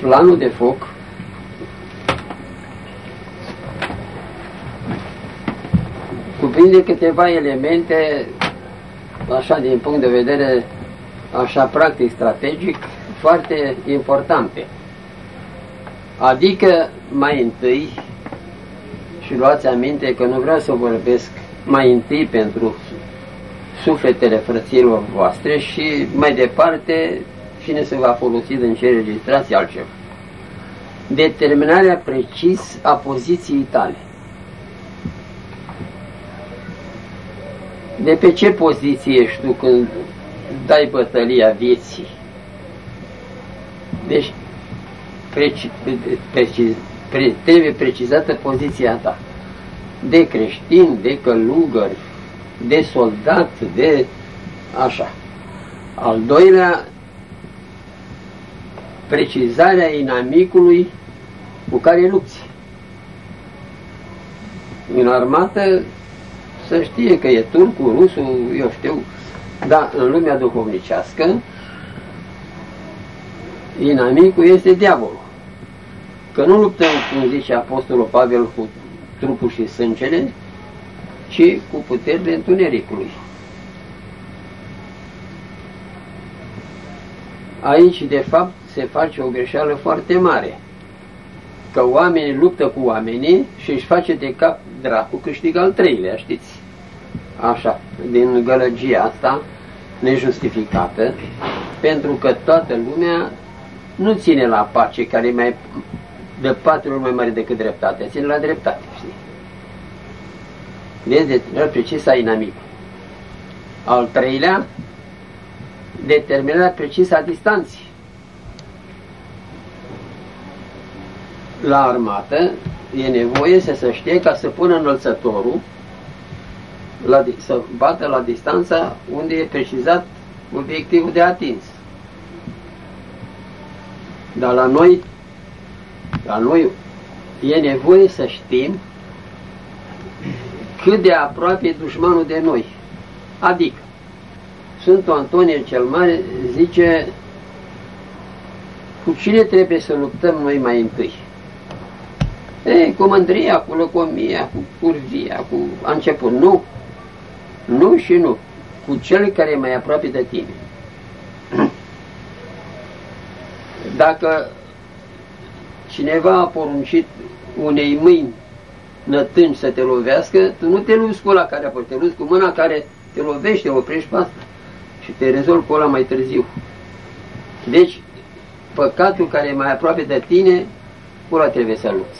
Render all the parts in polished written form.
Planul de foc cuprinde câteva elemente, așa din punct de vedere, așa practic strategic, foarte importante. Adică, mai întâi, și luați aminte că nu vreau să vorbesc mai întâi pentru sufletele frăților voastre și mai departe cine se va folosi din ce registrați altceva. Determinarea precis a poziției tale. De pe ce poziție ești tu când dai bătălia vieții? Deci trebuie precizată poziția ta. De creștin, de călugăr, de soldat, de așa. Al doilea, precizarea inamicului cu care lupți. În armată să știe că e turcul, rusul, eu știu, dar în lumea duhovnicească inamicul este diavolul. Că nu luptăm, cum zice Apostolul Pavel, cu trupul și sângele, ci cu puterile întunericului. Aici, de fapt, se face o greșeală foarte mare. Că oamenii luptă cu oamenii și își face de cap dracu câștigă al treilea, știți? Așa, din gălăgia asta nejustificată, pentru că toată lumea nu ține la pace, care e mai de 4 ori mai mare decât dreptatea, ține la dreptate, știi? Deci, determinarea precisă a inamicului. Al treilea, determinarea precisă a distanței. La armată e nevoie să știe ca să pună înălțătorul să bată la distanța unde e precizat obiectivul de atins. Dar la noi e nevoie să știm cât de aproape e dușmanul de noi. Adică, Sfântul Antonie cel Mare zice, cu cine trebuie să luptăm noi mai întâi? Cu mândria, cu lăcomia, cu curvia, cu... A început, nu. Nu și nu. Cu cel care e mai aproape de tine. Dacă cineva a poruncit unei mâini nătângi să te lovească, tu nu te luți cu ăla care apoi, te luți cu mâna care te lovește, oprești pe asta și te rezolvi cu ăla mai târziu. Deci, păcatul care e mai aproape de tine, cu ăla trebuie să lupți.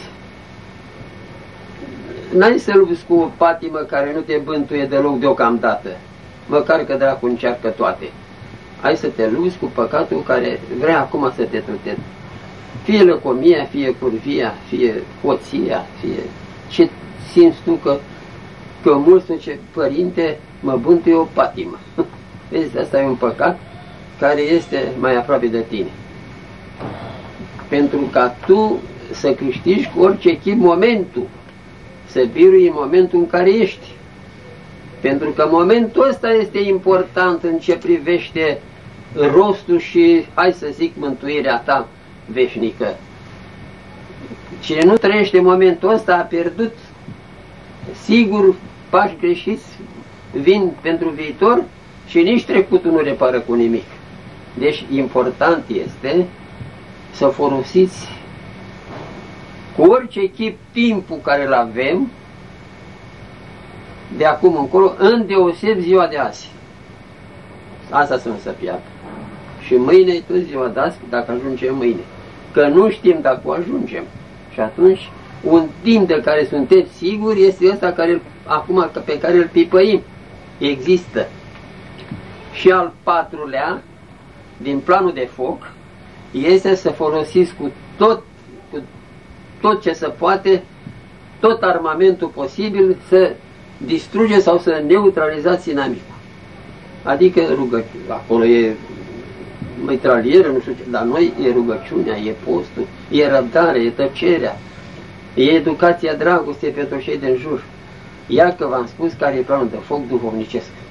N-ai să lupți cu o patimă care nu te bântuie deloc deocamdată, măcar că dracu încearcă toate. Hai să te lupți cu păcatul care vrea acum să te trute. Fie lăcomia, fie curvia, fie hoția, fie ce simți tu că mulți zice, părinte, mă bântuie o patimă. Vezi, asta e un păcat care este mai aproape de tine. Pentru ca tu să câștigi cu orice chip momentul, să birui în momentul în care ești. Pentru că momentul ăsta este important în ce privește rostul și, hai să zic, mântuirea ta veșnică. Cine nu trăiește momentul ăsta a pierdut. Sigur, pași greșiți vin pentru viitor și nici trecutul nu repară cu nimic. Deci important este să folosiți cu orice chip timpul care îl avem de acum încolo, îndeoseb ziua de azi. Asta să nu se piardă. Și mâine e tot ziua de azi, dacă ajungem mâine. Că nu știm dacă ajungem. Și atunci, un timp de care sunteți siguri este ăsta care, acum pe care îl pipăim. Există. Și al patrulea, din planul de foc, este să folosiți cu tot ce se poate, tot armamentul posibil să distruge sau să neutralizați inamicul. Adică rugăciune. Acolo e mitralieră, nu știu ce, dar noi e rugăciunea, e postul, e răbdare, e tăcerea, e educația dragostei pentru cei din jur. Iar că v-am spus care e planul de foc duhovnicesc.